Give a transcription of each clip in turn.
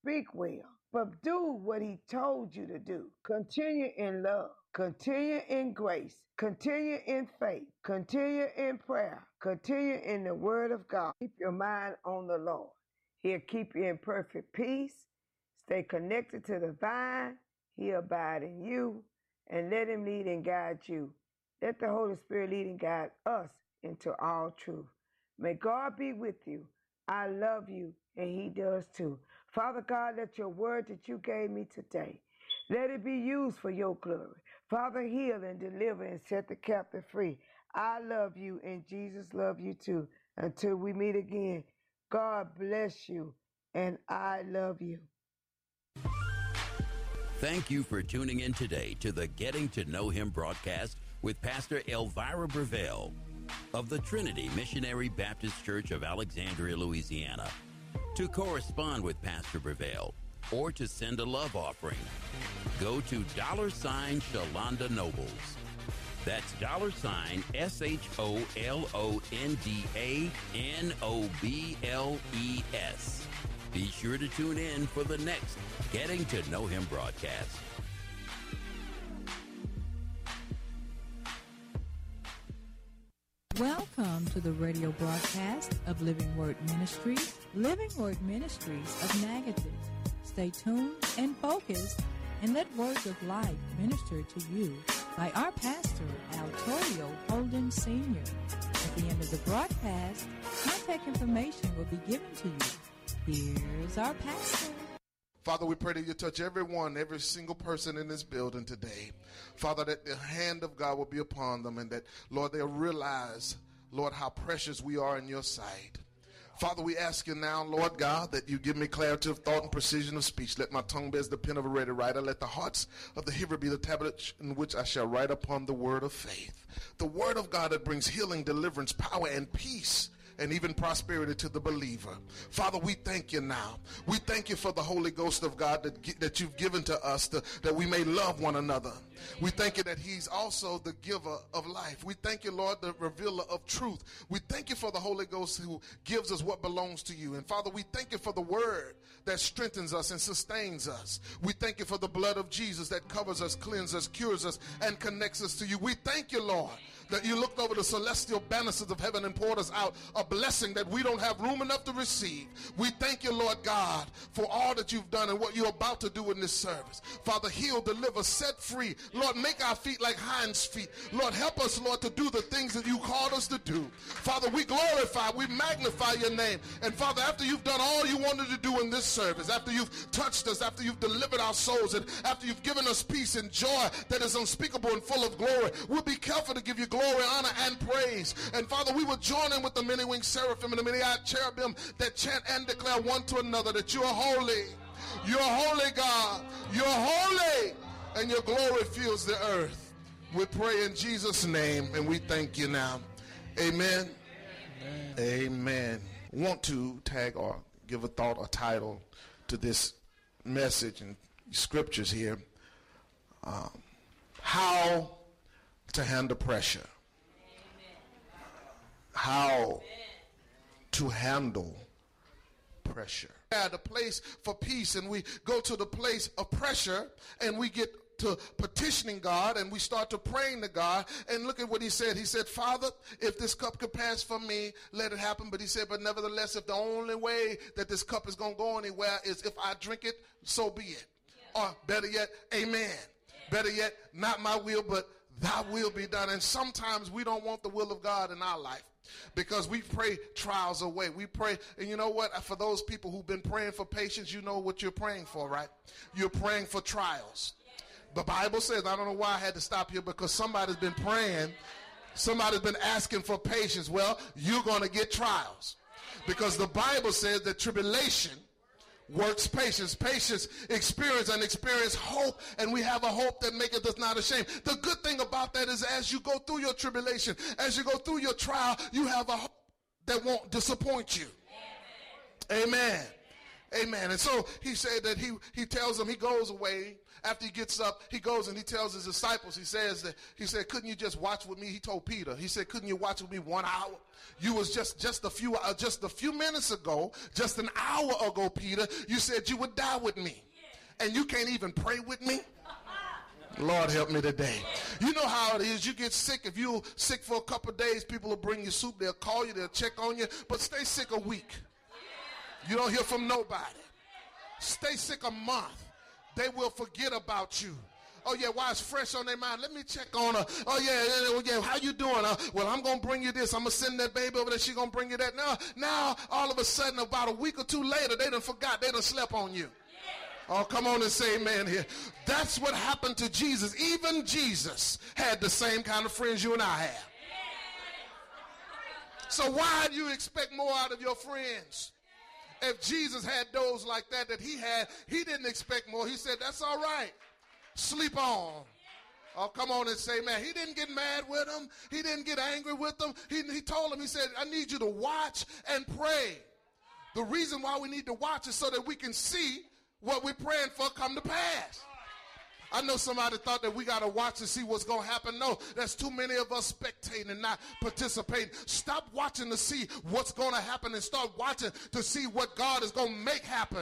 speak well, but do what he told you to do. Continue in love. Continue in grace. Continue in faith. Continue in prayer. Continue in the word of God. Keep your mind on the Lord. He'll keep you in perfect peace. Stay connected to the vine. He'll abide in you. And let him lead and guide you. Let the Holy Spirit lead and guide us into all truth. May God be with you. I love you, and he does too. Father God, let your word that you gave me today, let it be used for your glory. Father, heal and deliver and set the captive free. I love you, and Jesus loves you too. Until we meet again, God bless you, and I love you. Thank you for tuning in today to the Getting to Know Him broadcast with Pastor Elvira Breville of the Trinity Missionary Baptist Church of Alexandria, Louisiana. To correspond with Pastor Breville or to send a love offering, go to $Shalonda Nobles. That's $SHOLONDANOBLES. Be sure to tune in for the next Getting to Know Him broadcast. Welcome to the radio broadcast of Living Word Ministries, Living Word Ministries of Natchitoches. Stay tuned and focused and let words of life minister to you by our pastor, Altorio Holden Sr. At the end of the broadcast, contact information will be given to you. Here's our pastor. Father, we pray that you touch everyone, every single person in this building today. Father, that the hand of God will be upon them and that, Lord, they'll realize, Lord, how precious we are in your sight. Father, we ask you now, Lord God, that you give me clarity of thought and precision of speech. Let my tongue be as the pen of a ready writer. Let the hearts of the hearer be the tablet in which I shall write upon the word of faith. The word of God that brings healing, deliverance, power, and peace, and even prosperity to the believer. Father, we thank you now. We thank you for the Holy Ghost of God that you've given to us that we may love one another. We thank you that he's also the giver of life. We thank you, Lord, the revealer of truth. We thank you for the Holy Ghost who gives us what belongs to you. And Father, we thank you for the word that strengthens us and sustains us. We thank you for the blood of Jesus that covers us, cleanses us, cures us, and connects us to you. We thank you, Lord, that you looked over the celestial banisters of heaven and poured us out a blessing that we don't have room enough to receive. We thank you, Lord God, for all that you've done and what you're about to do in this service. Father, heal, deliver, set free. Lord, make our feet like hinds feet. Lord, help us, Lord, to do the things that you called us to do. Father, we glorify, we magnify your name. And Father, after you've done all you wanted to do in this service, after you've touched us, after you've delivered our souls, and after you've given us peace and joy that is unspeakable and full of glory, we'll be careful to give you glory, honor, and praise. And Father, we will join in with the many winged seraphim and the many-eyed cherubim that chant and declare one to another that you are holy. You're holy, God. You're holy. And your glory fills the earth. We pray in Jesus' name, and we thank you now. Amen. Amen. Amen. Want to tag or give a thought or title to this message and scriptures here. How to handle pressure. How to handle pressure. At a place for peace, and we go to the place of pressure, and we get to petitioning God, and we start to praying to God. And look at what he said. He said, Father, if this cup could pass from me, let it happen. But he said, but nevertheless, if the only way that this cup is going to go anywhere is if I drink it, so be it. Yeah. Or better yet, amen. Yeah. Better yet, not my will, but thy will be done. And sometimes we don't want the will of God in our life, because we pray trials away. We pray, and you know what? For those people who've been praying for patience, you know what you're praying for, right? You're praying for trials. The Bible says, I don't know why I had to stop here, because somebody's been praying, somebody's been asking for patience. Well, you're going to get trials, because the Bible says that tribulation works patience. Patience experience, and experience hope, and we have a hope that maketh us not ashamed. The good thing about that is, as you go through your tribulation, as you go through your trial, you have a hope that won't disappoint you. Amen. Amen. And so he said that he tells them, he goes away. After he gets up, he goes and he tells his disciples, he said, couldn't you just watch with me? He told Peter, he said, couldn't you watch with me 1 hour? You was just a few minutes ago, just an hour ago, Peter, you said you would die with me. And you can't even pray with me? Lord help me today. You know how it is. You get sick. If you're sick for a couple of days, people will bring you soup. They'll call you. They'll check on you. But stay sick a week. You don't hear from nobody. Stay sick a month. They will forget about you. Oh, yeah, why it's fresh on their mind. Let me check on her. Oh, yeah, how you doing? Well, I'm going to bring you this. I'm going to send that baby over there. She's going to bring you that. Now, all of a sudden, about a week or two later, they done forgot. They done slept on you. Oh, come on and say amen here. That's what happened to Jesus. Even Jesus had the same kind of friends you and I have. So why do you expect more out of your friends? If Jesus had those like that he had, he didn't expect more. He said, that's all right. Sleep on. Oh, come on and say, man, he didn't get mad with them. He didn't get angry with them. He told them, he said, I need you to watch and pray. The reason why we need to watch is so that we can see what we're praying for come to pass. I know somebody thought that we got to watch to see what's going to happen. No, there's too many of us spectating and not participating. Stop watching to see what's going to happen and start watching to see what God is going to make happen.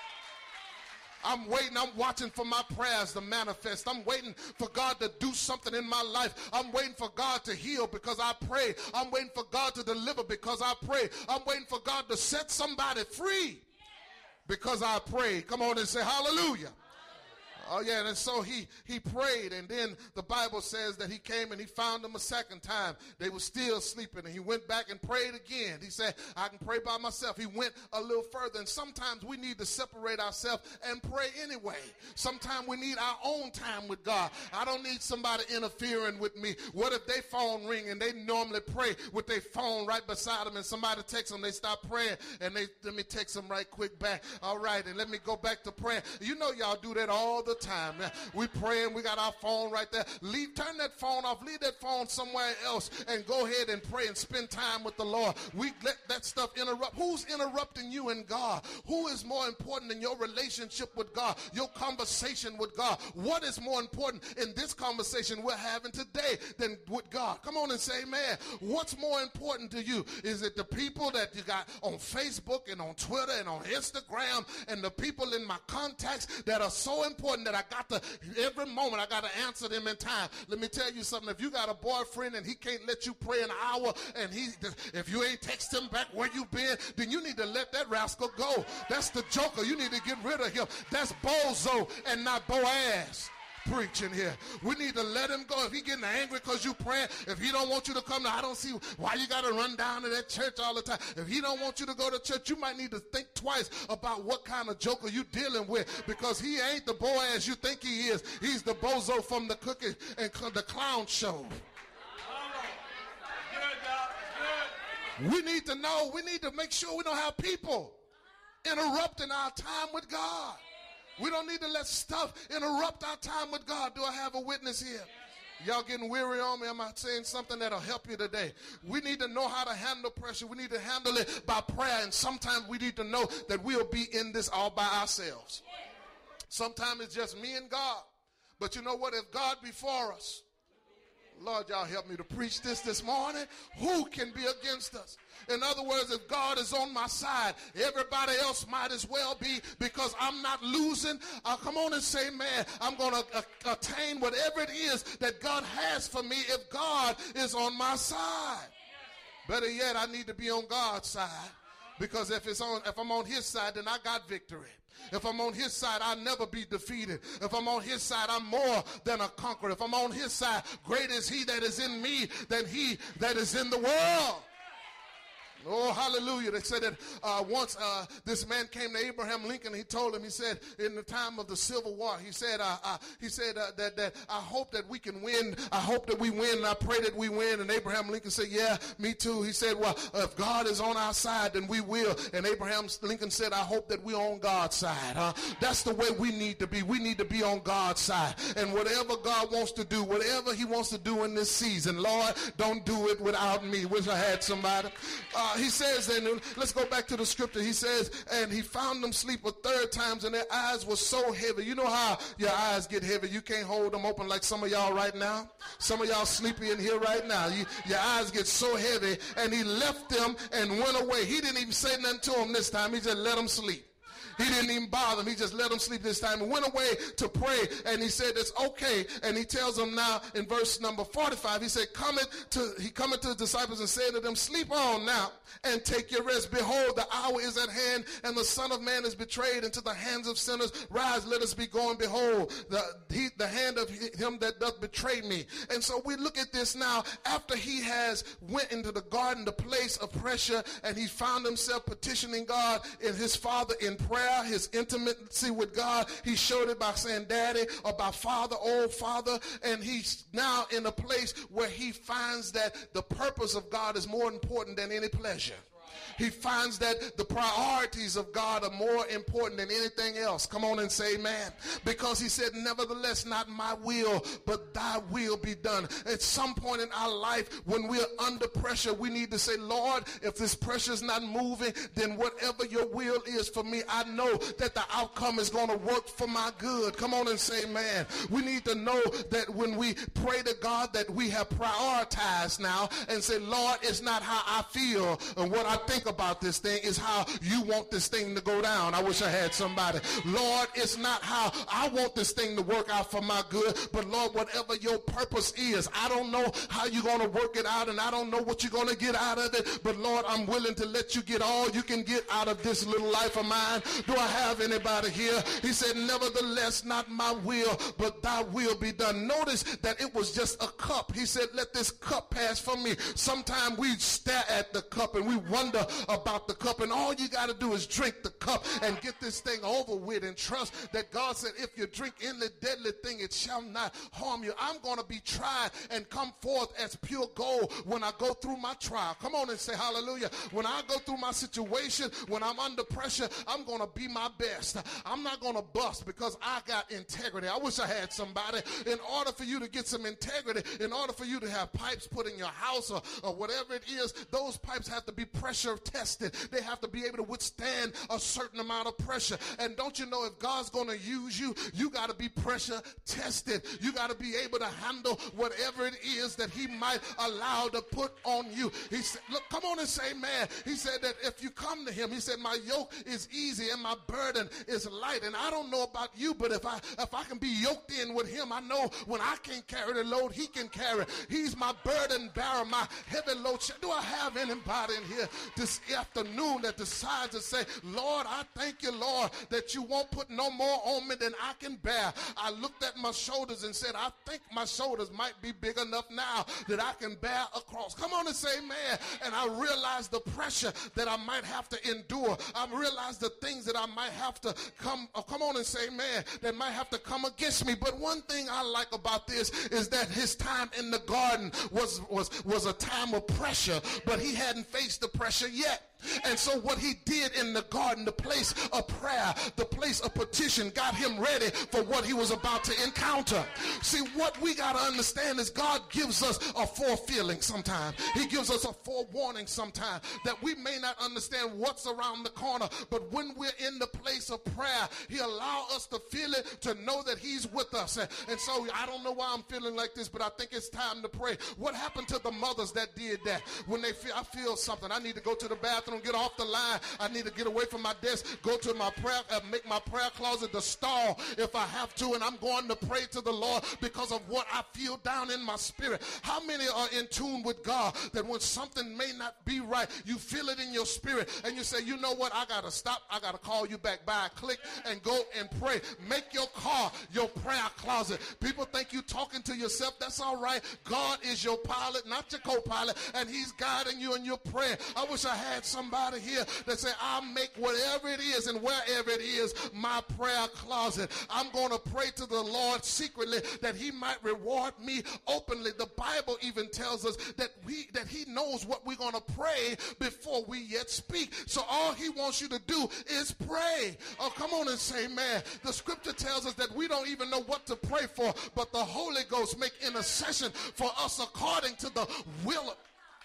I'm waiting. I'm watching for my prayers to manifest. I'm waiting for God to do something in my life. I'm waiting for God to heal because I pray. I'm waiting for God to deliver because I pray. I'm waiting for God to set somebody free because I pray. Come on and say hallelujah. Oh, yeah, and so he prayed, and then the Bible says that he came and he found them a second time. They were still sleeping, and he went back and prayed again. He said, I can pray by myself. He went a little further, and sometimes we need to separate ourselves and pray anyway. Sometimes we need our own time with God. I don't need somebody interfering with me. What if their phone ring, and they normally pray with their phone right beside them, and somebody texts them, they stop praying, and let me text them right quick back. All right, and let me go back to praying. You know y'all do that all the time. We praying, we got our phone right there. Turn that phone off, leave that phone somewhere else, and go ahead and pray and spend time with the Lord. We let that stuff interrupt. Who's interrupting you and God? Who is more important in your relationship with God, your conversation with God? What is more important in this conversation we're having today than with God? Come on and say amen. What's more important to you? Is it the people that you got on Facebook and on Twitter and on Instagram and the people in my contacts that are so important that I got to, every moment I got to answer them in time? Let me tell you something. If you got a boyfriend and he can't let you pray an hour, and if you ain't text him back where you been, then you need to let that rascal go. That's the joker. You need to get rid of him. That's bozo and not Boaz preaching here. We need to let him go. If he getting angry because you praying, if he don't want you to come, I don't see why you got to run down to that church all the time. If he don't want you to go to church, you might need to think twice about what kind of joker you dealing with, because he ain't the Boaz you think he is. He's the bozo from the cookie and the clown show. We need to know. We need to make sure we don't have people interrupting our time with God. We don't need to let stuff interrupt our time with God. Do I have a witness here? Y'all getting weary on me? Am I saying something that'll help you today? We need to know how to handle pressure. We need to handle it by prayer. And sometimes we need to know that we'll be in this all by ourselves. Sometimes it's just me and God. But you know what? If God be for us, Lord, y'all help me to preach this morning. Who can be against us? In other words, if God is on my side, everybody else might as well be, because I'm not losing. Come on and say, man, I'm going to attain whatever it is that God has for me if God is on my side. Better yet, I need to be on God's side, because if I'm on his side, then I got victory. If I'm on his side, I'll never be defeated. If I'm on his side, I'm more than a conqueror. If I'm on his side, great is he that is in me than he that is in the world. Oh, hallelujah. They said that once this man came to Abraham Lincoln. He told him, he said, in the time of the Civil War, he said that I hope that we can win. I hope that we win, and I pray that we win. And Abraham Lincoln said, yeah, me too. He said, well, if God is on our side, then we will. And Abraham Lincoln said, I hope that we're on God's side. That's the way we need to be. We need to be on God's side. And whatever God wants to do, whatever he wants to do in this season, Lord, don't do it without me. Wish I had somebody. he says, and let's go back to the scripture. He says, and he found them sleep a third time, and their eyes were so heavy. You know how your eyes get heavy? You can't hold them open like some of y'all right now. Some of y'all sleepy in here right now. Your eyes get so heavy, and he left them and went away. He didn't even say nothing to them this time. He just let them sleep. He didn't even bother them. He just let them sleep this time and went away to pray. And he said, it's okay. And he tells them now in verse number 45, he said, he cometh to the disciples and said to them, sleep on now and take your rest. Behold, the hour is at hand, and the Son of Man is betrayed into the hands of sinners. Rise, let us be going. Behold, the hand of him that doth betray me. And so we look at this now after he has went into the garden, the place of pressure, and he found himself petitioning God and his Father in prayer. His intimacy with God, he showed it by saying daddy or by father, oh Father, and he's now in a place where he finds that the purpose of God is more important than any pleasure. He finds that the priorities of God are more important than anything else. Come on and say amen. Because he said, nevertheless, not my will, but thy will be done. At some point in our life, when we're under pressure, we need to say, Lord, if this pressure is not moving, then whatever your will is for me, I know that the outcome is going to work for my good. Come on and say amen. We need to know that when we pray to God that we have prioritized now and say, Lord, it's not how I feel and what I think about this thing, is how you want this thing to go down. I wish I had somebody. Lord, it's not how I want this thing to work out for my good, but Lord, whatever your purpose is, I don't know how you're going to work it out, and I don't know what you're going to get out of it, but Lord, I'm willing to let you get all you can get out of this little life of mine. Do I have anybody here? He said, nevertheless, not my will, but thy will be done. Notice that it was just a cup. He said, let this cup pass from me. Sometimes we stare at the cup and we wonder about the cup, and all you got to do is drink the cup and get this thing over with and trust that God said, if you drink in the deadly thing, it shall not harm you. I'm going to be tried and come forth as pure gold when I go through my trial. Come on and say hallelujah. When I go through my situation, when I'm under pressure, I'm going to be my best. I'm not going to bust because I got integrity. I wish I had somebody. In order for you to get some integrity, in order for you to have pipes put in your house or whatever it is, those pipes have to be pressure tested. They have to be able to withstand a certain amount of pressure. And don't you know, if God's going to use you, you got to be pressure tested. You got to be able to handle whatever it is that he might allow to put on you. He said, look, come on and say, man. He said that if you come to him, he said, my yoke is easy and my burden is light. And I don't know about you, but if I can be yoked in with him, I know when I can't carry the load, he can carry. He's my burden bearer, my heavy load. Do I have anybody in here this afternoon that decides to say, Lord, I thank you, Lord, that you won't put no more on me than I can bear. I looked at my shoulders and said, I think my shoulders might be big enough now that I can bear a cross. Come on and say, man. And I realized the pressure that I might have to endure. I realized the things that I might have to come on and say, man, that might have to come against me. But one thing I like about this is that his time in the garden was a time of pressure, but he hadn't faced the pressure yet. And so what he did in the garden, the place of prayer, the place of petition, got him ready for what he was about to encounter. See, what we got to understand is God gives us a forefeeling sometimes. He gives us a forewarning sometimes that we may not understand what's around the corner, but when we're in the place of prayer, he allows us to feel it, to know that he's with us. And so I don't know why I'm feeling like this, but I think it's time to pray. What happened to the mothers that did that? When they feel, I feel something, I need to go to the bathroom, get off the line, I need to get away from my desk, go to my prayer, make my prayer closet the stall if I have to, and I'm going to pray to the Lord because of what I feel down in my spirit. How many are in tune with God that when something may not be right, you feel it in your spirit and you say, you know what, I got to stop, I got to call you back by a click and go and pray. Make your car your prayer closet. People think you talking to yourself. That's all right. God is your pilot, not your co-pilot, and he's guiding you in your prayer. I wish I had somebody here that say, I'll make whatever it is and wherever it is my prayer closet. I'm going to pray to the Lord secretly that he might reward me openly. The Bible even tells us that he knows what we're going to pray before we yet speak. So all he wants you to do is pray. Oh, come on and say, man. The scripture tells us that we don't even know what to pray for, but the Holy Ghost make intercession for us according to the will of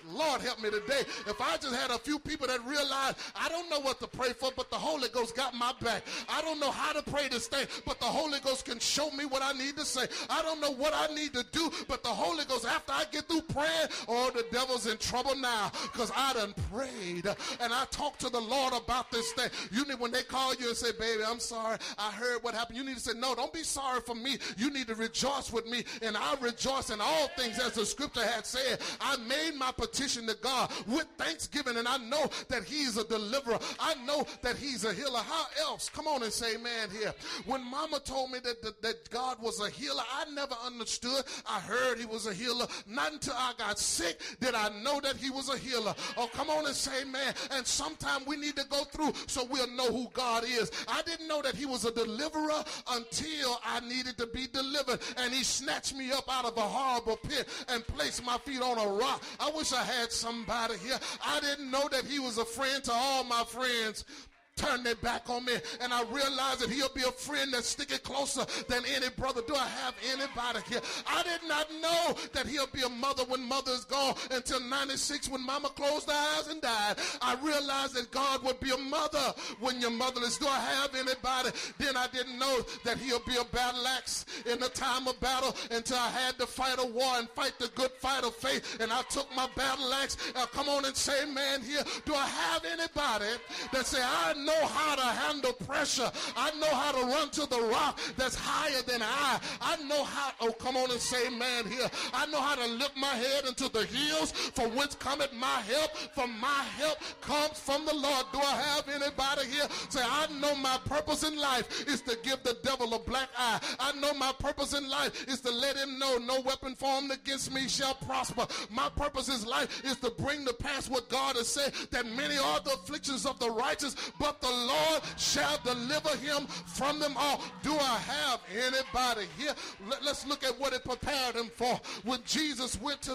Lord help me today. If I just had a few people that realize I don't know what to pray for, but the Holy Ghost got my back. I don't know how to pray this thing, but the Holy Ghost can show me what I need to say. I don't know what I need to do, but the Holy Ghost, after I get through praying, oh, the devil's in trouble now because I done prayed and I talked to the Lord about this thing. You need, when they call you and say, baby, I'm sorry, I heard what happened, you need to say, no, don't be sorry for me. You need to rejoice with me, and I rejoice in all things, as the scripture had said. I made my petition to God with thanksgiving, and I know that he's a deliverer. I know that he's a healer. How else? Come on and say amen here. When mama told me that God was a healer, I never understood. I heard he was a healer. Not until I got sick did I know that he was a healer. Oh, come on and say amen. And sometimes we need to go through so we'll know who God is. I didn't know that he was a deliverer until I needed to be delivered, and he snatched me up out of a horrible pit and placed my feet on a rock. I wish I had somebody here. I didn't know that he was a friend to all my friends. Turn their back on me, and I realize that he'll be a friend that's sticking closer than any brother. Do I have anybody here? I did not know that he'll be a mother when mother is gone. Until 96, when mama closed her eyes and died, I realized that God would be a mother when you're motherless. Do I have anybody? Then I didn't know that he'll be a battle axe in the time of battle, until I had to fight a war and fight the good fight of faith, and I took my battle axe. Come on and say amen here. Do I have anybody that say, I know how to handle pressure. I know how to run to the rock that's higher than I know how, oh, come on and say amen here. I know how to lift my head into the hills, from whence cometh my help. For my help comes from the Lord. Do I have anybody here? Say, I know my purpose in life is to give the devil a black eye. I know my purpose in life is to let him know no weapon formed against me shall prosper. My purpose in life is to bring to pass what God has said, that many are the afflictions of the righteous, but the Lord shall deliver him from them all. Do I have anybody here? Let's look at what it prepared him for. When Jesus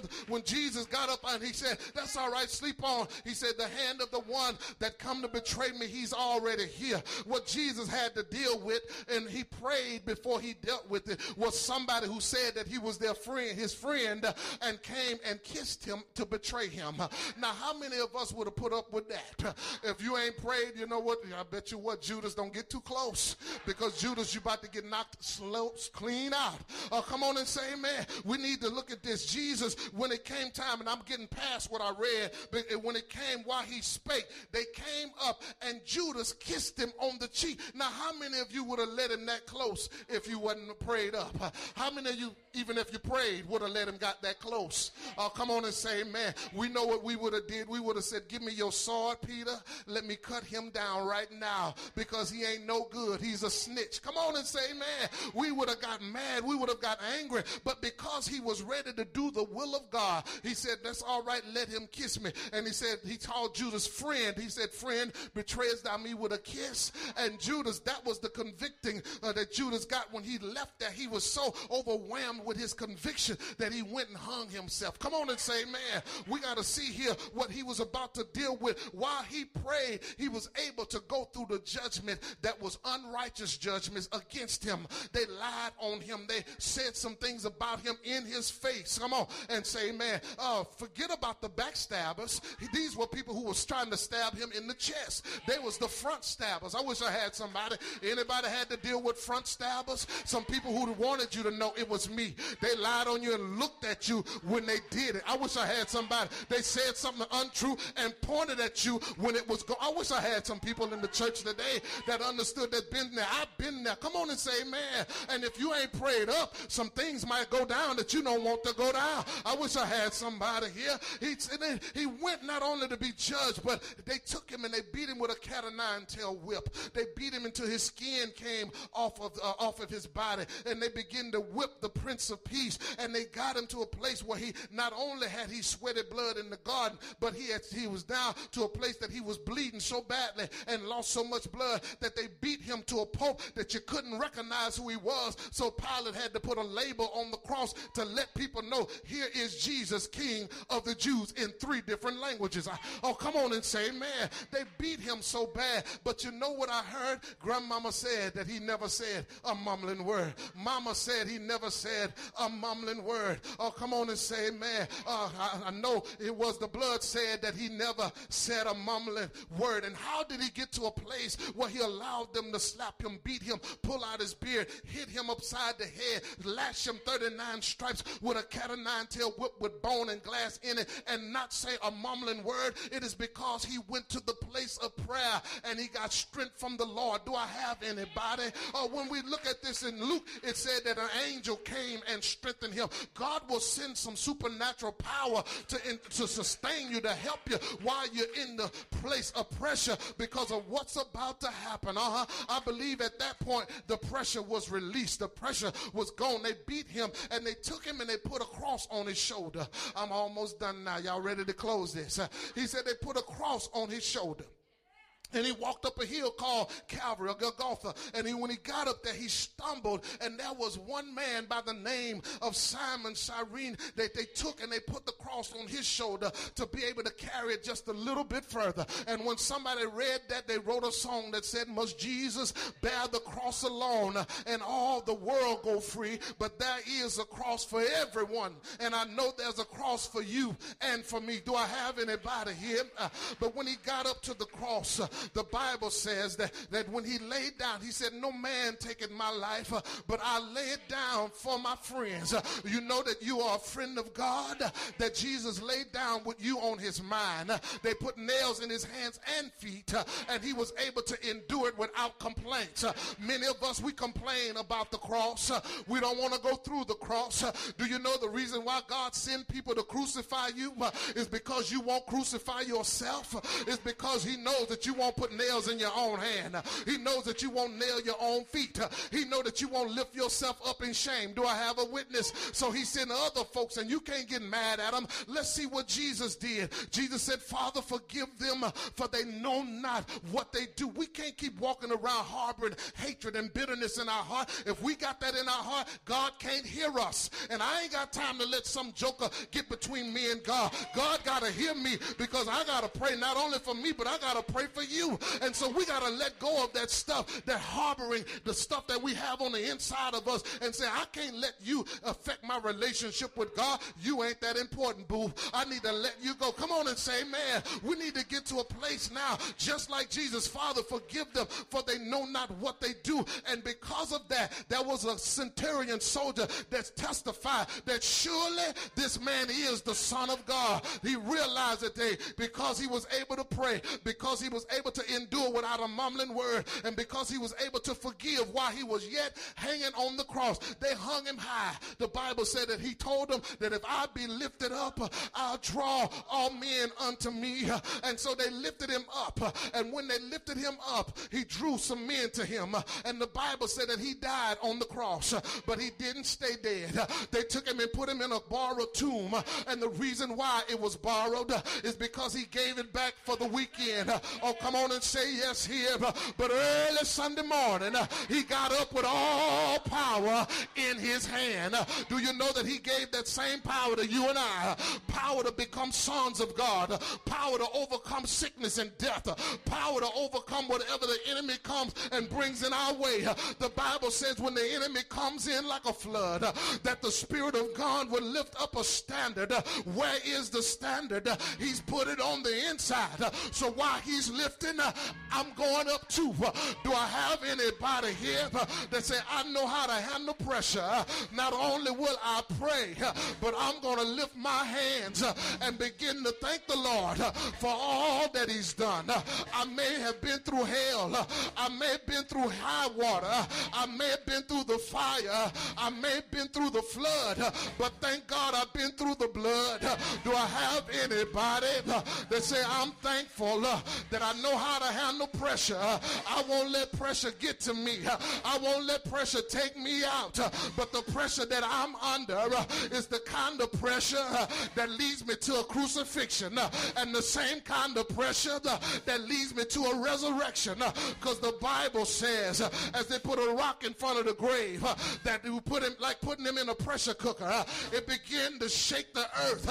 got up and he said, that's all right, sleep on. He said, the hand of the one that come to betray me, he's already here. What Jesus had to deal with, and he prayed before he dealt with it, was somebody who said that he was their friend, his friend, and came and kissed him to betray him. Now, how many of us would have put up with that? If you ain't prayed, you know what? I bet you what, Judas, don't get too close, because Judas, you about to get knocked clean out. Come on and say amen. We need to look at this. Jesus, when it came time, and I'm getting past what I read, but when it came while he spake, they came up and Judas kissed him on the cheek. Now, how many of you would have let him that close if you wasn't prayed up? How many of you, even if you prayed, would have let him got that close? Come on and say amen. We know what we would have did. We would have said, give me your sword, Peter. Let me cut him down right now, because he ain't no good. He's a snitch. Come on and say amen. We would have got mad. We would have got angry. But because he was ready to do the will of God, he said, that's all right. Let him kiss me. And he said, he called Judas friend. He said, friend, betrayest thou me with a kiss? And Judas, that was the convicting that Judas got when he left there. He was so overwhelmed with his conviction that he went and hung himself. Come on and say amen. We got to see here what he was about to deal with. While he prayed, he was able to go through the judgment that was unrighteous judgments against him. They lied on him. They said some things about him in his face. Come on and say amen. Forget about the backstabbers. These were people who was trying to stab him in the chest. They was the front stabbers. I wish I had somebody. Anybody had to deal with front stabbers? Some people who wanted you to know it was me. They lied on you and looked at you when they did it. I wish I had somebody. They said something untrue and pointed at you when it was I wish I had some people in the church today that understood, that been there. I've been there. Come on and say amen. And if you ain't prayed up, some things might go down that you don't want to go down. I wish I had somebody here. He went not only to be judged, but they took him and they beat him with a cat of nine tail whip. They beat him until his skin came off of his body, and they began to whip the Prince of Peace, and they got him to a place where he not only had he sweated blood in the garden, but he was down to a place that he was bleeding so badly, and lost so much blood that they beat him to a pulp that you couldn't recognize who he was. So Pilate had to put a label on the cross to let people know, here is Jesus, King of the Jews, in 3 different languages. Oh, come on and say amen. They beat him so bad, but you know what I heard? Grandmama said that he never said a mumbling word. Mama said he never said a mumbling word. Oh, come on and say amen. I know it was the blood said that he never said a mumbling word. And how did he get to a place where he allowed them to slap him, beat him, pull out his beard, hit him upside the head, lash him 39 stripes with a cat o' nine tail whip with bone and glass in it, and not say a mumbling word? It is because he went to the place of prayer and he got strength from the Lord. Do I have anybody? When we look at this in Luke, it said that an angel came and strengthened him. God will send some supernatural power to sustain you, to help you while you're in the place of pressure because of what's about to happen. I believe at that point the pressure was released. The pressure was gone. They beat him and they took him and they put a cross on his shoulder. I'm almost done now. Y'all ready to close this? He said they put a cross on his shoulder. And he walked up a hill called Calvary, or Golgotha. And when he got up there, he stumbled. And there was one man by the name of Simon Cyrene that they took and they put the cross on his shoulder to be able to carry it just a little bit further. And when somebody read that, they wrote a song that said, must Jesus bear the cross alone and all the world go free? But there is a cross for everyone. And I know there's a cross for you and for me. Do I have anybody here? But when he got up to the cross, the Bible says that when he laid down, he said, no man taketh my life, but I lay it down for my friends. You know that you are a friend of God, that Jesus laid down with you on his mind. They put nails in his hands and feet, and he was able to endure it without complaints. Many of us, we complain about the cross. We don't want to go through the cross. Do you know the reason why God sent people to crucify you is because you won't crucify yourself? It's because he knows that you won't put nails in your own hand. He knows that you won't nail your own feet. He knows that you won't lift yourself up in shame. Do I have a witness? So he sent other folks, and you can't get mad at them. Let's see what Jesus did. Jesus said, Father, forgive them, for they know not what they do. We can't keep walking around harboring hatred and bitterness in our heart. If we got that in our heart, God can't hear us. And I ain't got time to let some joker get between me and God. God got to hear me, because I got to pray not only for me, but I got to pray for you. And so we got to let go of that stuff, that harboring, the stuff that we have on the inside of us, and say, I can't let you affect my relationship with God. You ain't that important, boo. I need to let you go. Come on and say, man, we need to get to a place now, just like Jesus. Father, forgive them, for they know not what they do. And because of that, there was a centurion soldier that testified that surely this man is the Son of God. He realized that because he was able to pray, because he was able to endure without a mumbling word, and because he was able to forgive while he was yet hanging on the cross, they hung him high. The Bible said that he told them that if I be lifted up, I'll draw all men unto me. And so they lifted him up, and when they lifted him up, he drew some men to him. And the Bible said that he died on the cross, but he didn't stay dead. They took him and put him in a borrowed tomb, and the reason why it was borrowed is because he gave it back for the weekend. Oh, come on and say yes here. But early Sunday morning, he got up with all power in his hand. Do you know that he gave that same power to you and I? Power to become sons of God, power to overcome sickness and death, power to overcome whatever the enemy comes and brings in our way. The Bible says when the enemy comes in like a flood, that the Spirit of God will lift up a standard. Where is the standard? He's put it on the inside. So while he's lifting, I'm going up too. Do I have anybody here that say, I know how to handle pressure? Not only will I pray, but I'm going to lift my hands and begin to thank the Lord for all that he's done. I may have been through hell. I may have been through high water. I may have been through the fire. I may have been through the flood, but thank God I've been through the blood. Do I have anybody that say, I'm thankful that I know know how to handle pressure. I won't let pressure get to me. I won't let pressure take me out. But the pressure that I'm under is the kind of pressure that leads me to a crucifixion, and the same kind of pressure that leads me to a resurrection. Because the Bible says, as they put a rock in front of the grave, that you put him like putting him in a pressure cooker. It began to shake the earth.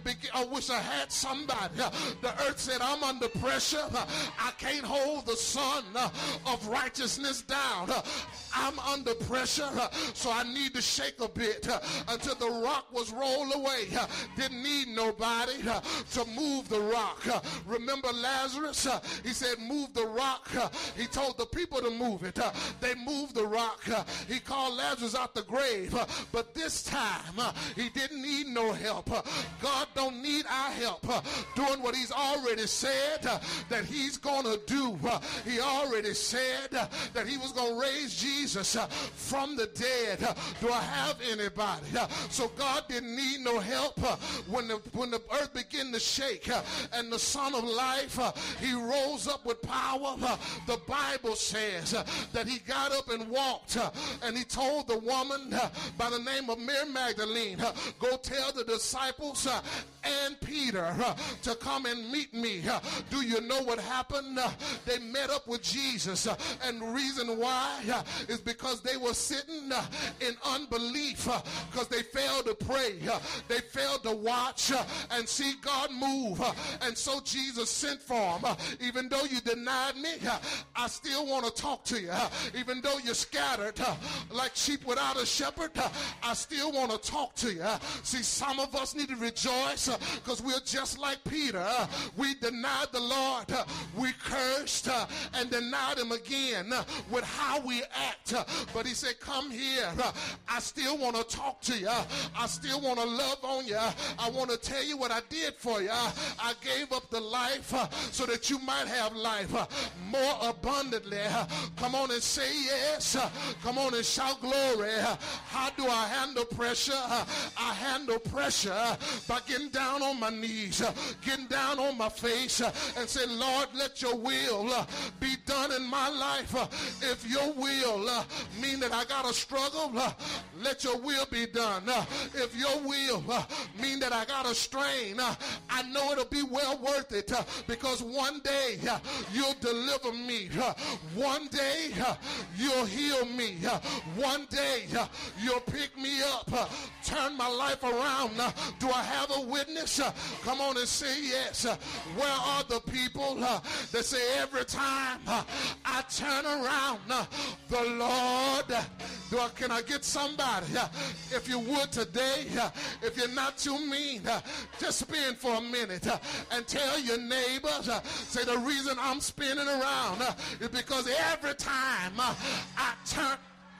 I wish I had somebody. The earth said, I'm under pressure. I can't hold the sun of righteousness down. I'm under pressure, so I need to shake a bit until the rock was rolled away. Didn't need nobody to move the rock. Remember Lazarus? He said, move the rock. He told the people to move it. They moved the rock. He called Lazarus out the grave. But this time, he didn't need no help. God don't need our help doing what he's already said that he's going to do. He already said that he was going to raise Jesus from the dead. Do I have anybody? So God didn't need no help when the earth began to shake and the Son of Life, he rose up with power. The Bible says that he got up and walked, and he told the woman by the name of Mary Magdalene, go tell the disciples and Peter to come and meet me. Do you know what happened? They met up with Jesus, and the reason why is because they were sitting in unbelief, because they failed to pray, they failed to watch and see God move. And so Jesus sent for them. Even though you denied me, I still want to talk to you. Even though you're scattered like sheep without a shepherd, I still want to talk to you. See, some of us need to rejoice because we're just like Peter. We denied the Lord. We cursed and denied him again with how we act. But he said, come here. I still want to talk to you. I still want to love on you. I want to tell you what I did for you. I gave up the life so that you might have life more abundantly. Come on and say yes. Come on and shout glory. How do I handle pressure? I handle pressure by getting down on my knees, getting down on my face and say, Lord, let your will be done in my life. If your will mean that I got to struggle, let your will be done. If your will mean that I got to strain, I know it'll be well worth it because one day you'll deliver me. One day you'll heal me. One day you'll pick me up, turn my life around. Do I have a witness? Come on and say yes. Where are the people that say every time I turn around, the Lord, can I get somebody? If you would today, if you're not too mean, just spin for a minute and tell your neighbors, say the reason I'm spinning around is because every time I turn,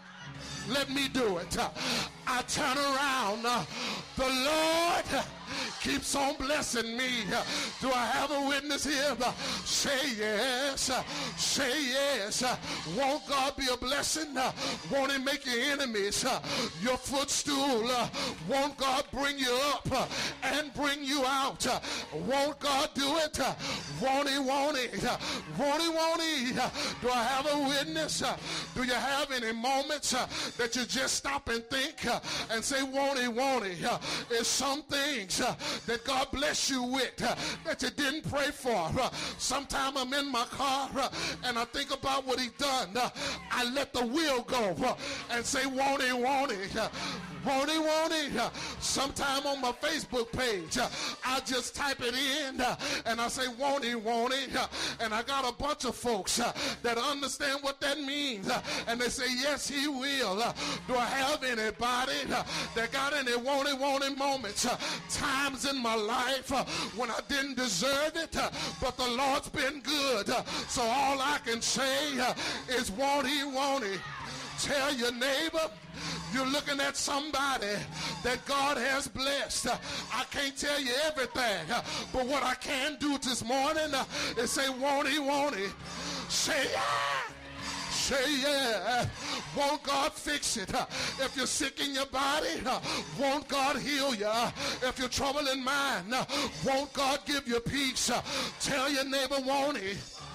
let me do it. I turn around, the Lord keeps on blessing me. Do I have a witness here? Say yes. Say yes. Won't God be a blessing? Won't he make your enemies your footstool? Won't God bring you up and bring you out? Won't God do it? Won't he? Won't he? Won't he? Won't he? Do I have a witness? Do you have any moments that you just stop and think and say, won't he? Won't he? It's some things that God bless you with that you didn't pray for. Sometime I'm in my car and I think about what he done. I let the wheel go and say, won't he? Won't he? Won't he? Won't he? Sometime on my Facebook page, I just type it in and I say, won't he? Won't he? And I got a bunch of folks that understand what that means. And they say, yes, he will. Do I have anybody that got any won't he moments? Times in my life when I didn't deserve it, but the Lord's been good. So all I can say is, won't he? Won't he? Tell your neighbor, you're looking at somebody that God has blessed. I can't tell you everything, but what I can do this morning is say, won't he? Won't he? Say yeah. Say yeah. Won't God fix it? If you're sick in your body, won't God heal you? If you're troubled in mind, won't God give you peace? Tell your neighbor, won't he?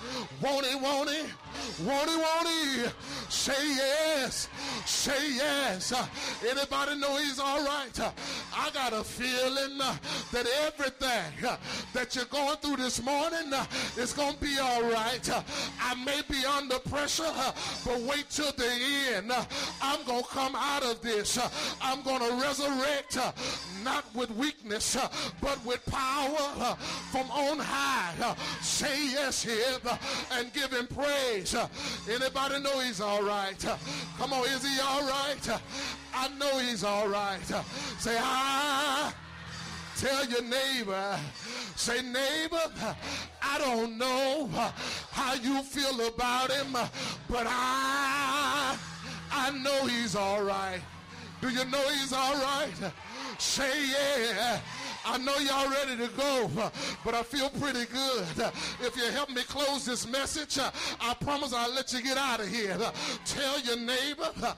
Won't he, won't he? Won't he, won't he? Say yes. Say yes. Anybody know he's all right? I got a feeling that everything that you're going through this morning is going to be all right. I may be under pressure, but wait till the end. I'm going to come out of this. I'm going to resurrect, not with weakness, but with power from on high. Say yes here and give him praise. Anybody know he's all right? Come on, is he all right? I know he's all right. Say, tell your neighbor, say, neighbor, I don't know how you feel about him, but I know he's all right. Do you know he's all right? Say yeah. I know y'all ready to go, but I feel pretty good. If you help me close this message, I promise I'll let you get out of here. Tell your neighbor,